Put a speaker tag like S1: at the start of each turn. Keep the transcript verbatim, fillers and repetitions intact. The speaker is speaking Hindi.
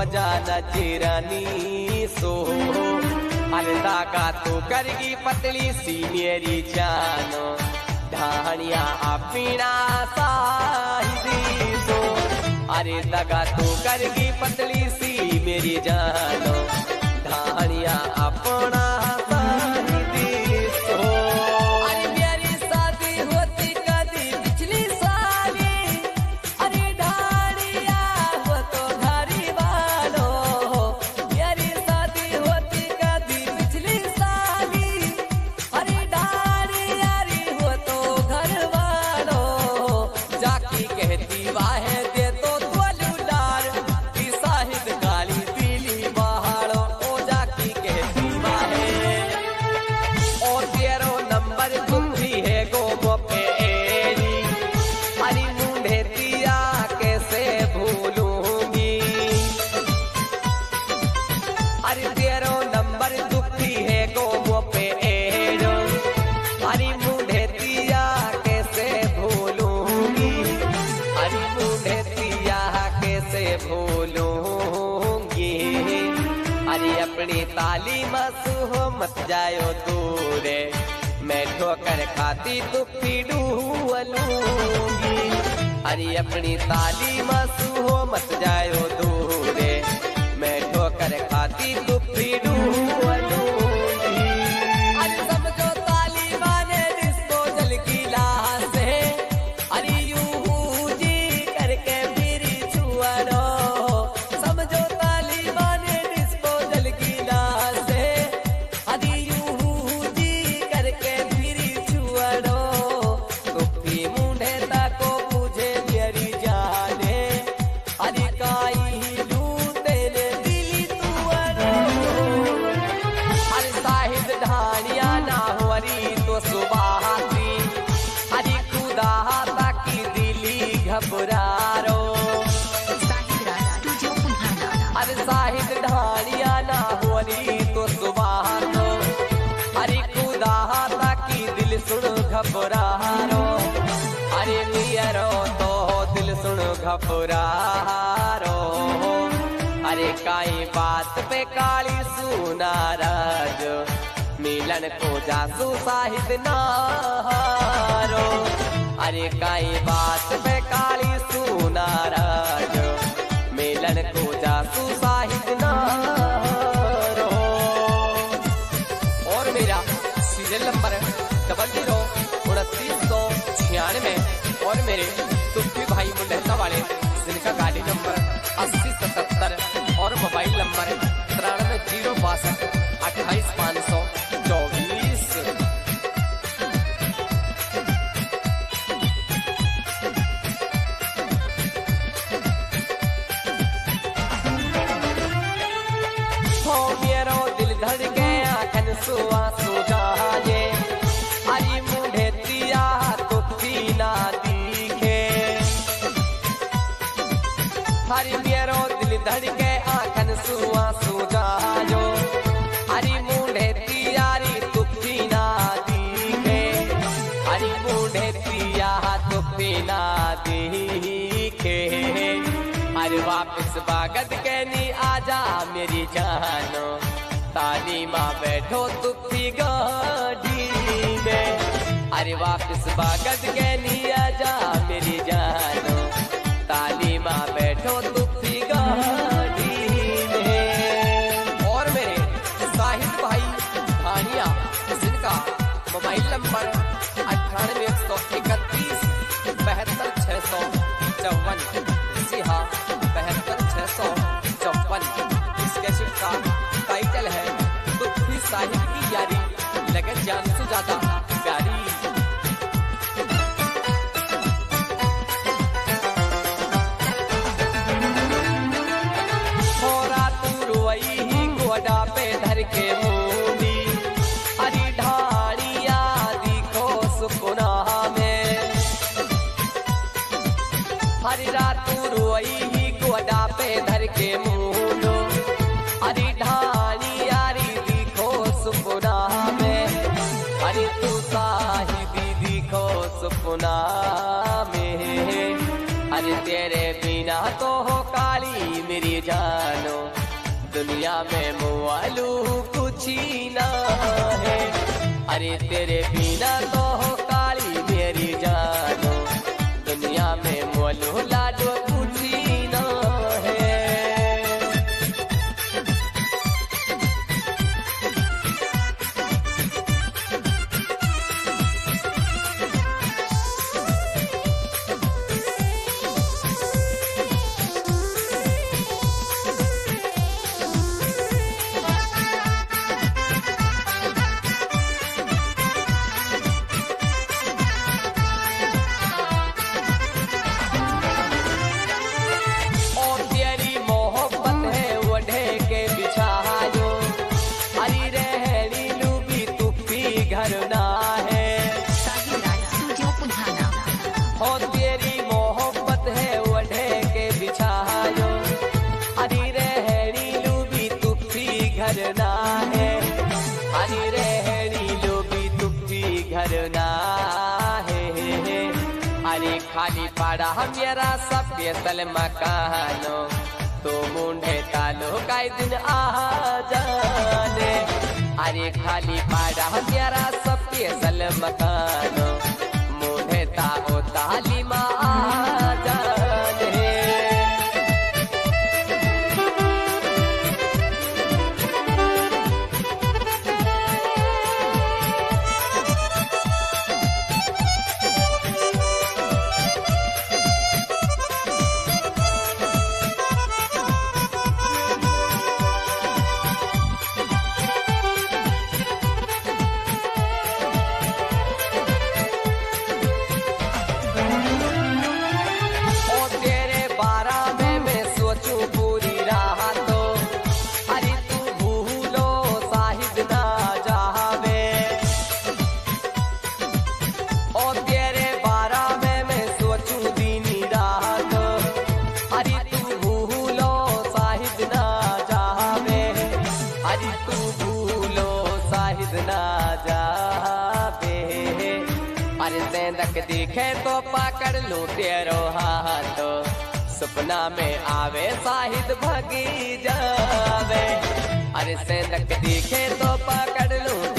S1: जाना चिरानी सो। अरे दागा तो करगी पतली सी मेरी जानो, ढाणिया अपना साहिदी सो। अरे दगा तो करगी पतली सी मेरी जानो, ढाणिया अपना साहिदी सो। अरे मेरी शादी होती कदी पिछली साली, अरे ढाणिया वो तो घरी वालो। मेरी शादी होती कदी पिछली साली, अरे ढाणिया री वो तो घर वालो। जाकी कहती वाहे दे तो दुलुलार की साहिद काली पीली बहाड़ो। ओ जाकी कहती वाहे और तेरो नंबर बुद्धि है गो पे एरी, अरे मुंडे दिया कैसे भूलूंगी। अरे तेरो नंबर दुखी है गो पे एरो, अरे मुंडे दिया कैसे भूलूंगी। अरे मुंडे दिया कैसे भूलूंगी। अरे अपनी तालीम सुहो मत जायो दूरे, मैं ठोकर खाती दुखी डूलूंगी। अरे अपनी तालीम सुहो मत जायो दूरे, मैं ठोकर खाती दुखी डूलूंगी। अरे समझो तालीबान डिस्पोजल की लाश है, अरे यूं जी करके मेरी छुआनो। समझो तालीबान डिस्पोजल की लाश है, अरे यूं जी करके मेरी छुआनो। तुफी मुंडे तको मुझे मेरी जाने, अरे काई लूटे ने दिली तुअनो। अरे साहिद ढाणिया ना हुरी तो सुबाती, अरे खुदा ताकी दिली घबरारो। अरे साहिद ढाणिया ना हुरी तो सुबातो, अरे खुदा ताकी दिल सुन घबरारो। अरे नियरो तो दिल सुन घबरारो। अरे काई बात पे काली सुनाराज, मिलन को जासू साहिद नारो। अरे काई बात पे काली सुनाराज, मिलन को जासू साहिद नारो। और मेरा सीरियल नंबर डबल जीरो उनतीस सौ छियानवे, और मेरे तुफी भाई मुंडेता वाले जिनका गाड़ी नंबर अस्सी सतहत्तर और मोबाइल नंबर तिरानवे जीरो बासठ अट्ठाईस पाँच सौ चौबीस। हो मेरो दिल धड़के आखन सुआ सुजाए, अरे मुंडे दिया तुफी ना दिखे। हरी मेरो दिल धड़के आखन सुआ सुजायो, अरे मुंडे तियारी तुफी ना दिखे। अरे मुंडे तिया तुफी ना दिखे। अरे वापस बागत कहनी आजा मेरी जानो, तालीमा बैठो तुफी गाड़ी में। अरे वापस बागत कहनी आजा मेरी जानो, तालीमा बैठो तुफी गाड़ी में। और मेरे साहिद भाई ढाणिया जिनका मोबाइल नंबर अट्ठानवे एक सौ इकतीस बहत्तर छः सौ चौवन। जी हाँ, बहत्तर छः सौ चौवन। इस कैसेट का टाइटल है तुफी साहिब की यारी, लगे जान से ज्यादा प्यारी। गोडा पे धर के मूंडी, अरे ढाणिया दिखो सुकुना में। हरी रात रोई ही गोडा पे धर के मूंडो, अरे ढाणिया री दिखो सुकुना में। अरे तू साहिबी दिखो सुकुना में, अरे तेरे बिना तो हो काली मेरी जानो, दुनिया में मुआलू कुछ ही ना है। अरे तेरे बिना तो हो काली मेरी जानो, दुनिया में मुआलू लाडो कुछ ही ना है।
S2: घरना है
S1: हो तेरी मोहब्बत है वढ़े के बिछायो, हरी रहनी लूबी तुप्पी घरना है। हरी रहनी लूबी तुप्पी घरना है। अरे खाली पड़ा मेरा सभ्य सल मकानो, तो मुंडे तालो काई दिन आ जाने। अरे खाली पाड़ा मेरा सत्य सल मकान, मुझे ताओ तालीमा जाने। अरे सेंदक दिखे तो पकड़ लूं तेरो हाथ, सपना में आवे साहिद भगी जावे। अरे सेंदक दिखे तो पकड़ लूं